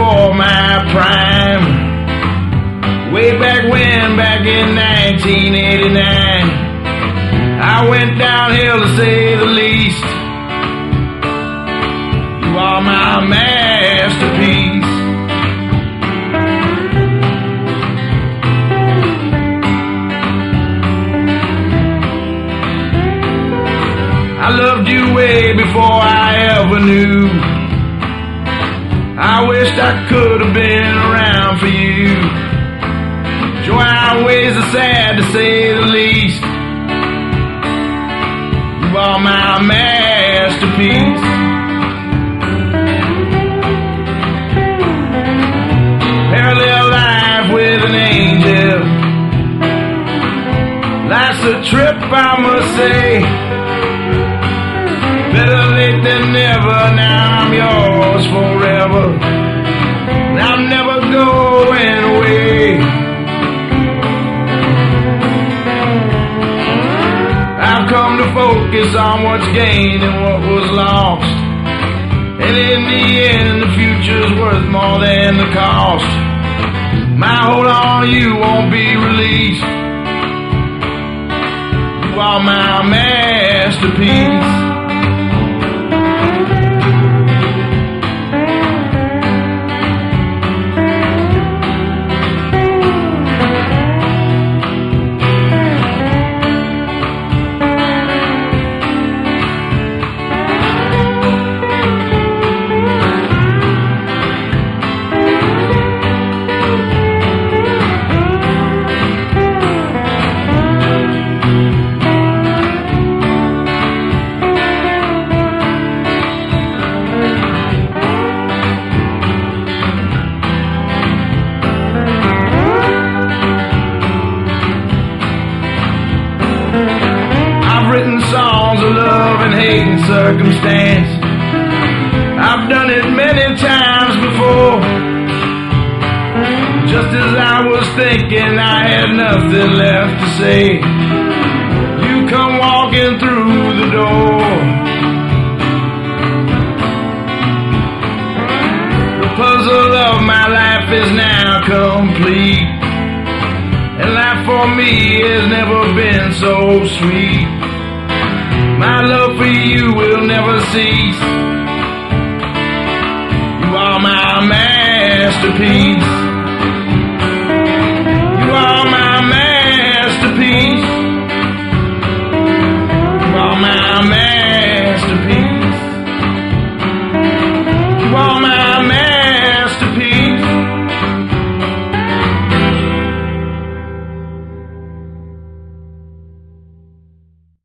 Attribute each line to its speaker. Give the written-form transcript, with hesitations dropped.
Speaker 1: before my prime. Way back when, back in 1989, I went downhill to say the least. You are my masterpiece. I loved you way before I ever knew. I wished I could have been around for you. Joy, our ways are sad to say the least. You are my masterpiece. Parallel life with an angel. Life's a trip, I must say. Better late than never, now I'm yours forever. And I'm never going away. I've come to focus on what's gained and what was lost. And in the end, the future's worth more than the cost. My hold on you won't be released. You are my masterpiece. Written songs of love and hate and circumstance. I've done it many times before. Just as I was thinking I had nothing left to say, you come walking through the door. The puzzle of my life is now complete, and life for me has never been so sweet. My love for you will never cease. You are my masterpiece.